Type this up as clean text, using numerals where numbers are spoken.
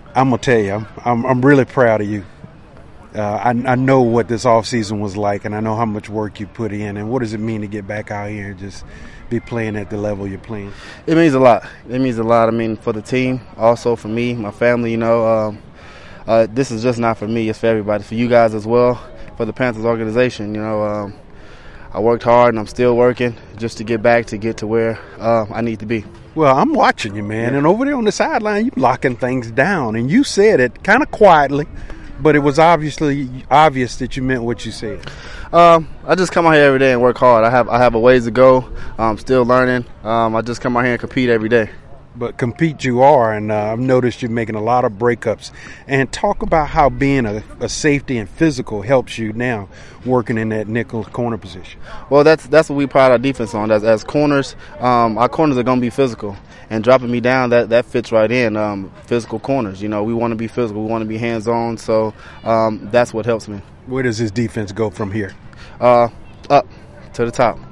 I'm gonna tell you, I'm really proud of you. I know what this off season was like, and I know how much work you put in. And what does it mean to get back out here and just be playing at the level you're playing? It means a lot. It means a lot. I mean, for the team, also for me, my family. This is just not for me; it's for everybody, for you guys as well, for the Panthers organization. I worked hard, and I'm still working just to get back to where I need to be. Well, I'm watching you, man, and over there on the sideline, you locking things down, and you said it kind of quietly, but it was obviously obvious that you meant what you said. I just come out here every day and work hard. I have a ways to go. I'm still learning. I just come out here and compete every day. But compete you are, and I've noticed you're making a lot of breakups. And talk about how being a safety and physical helps you now working in that nickel corner position. Well, that's what we pride our defense on. As corners, our corners are going to be physical. And dropping me down, that fits right in. Physical corners. We want to be physical. We want to be hands-on. So that's what helps me. Where does this defense go from here? Up to the top.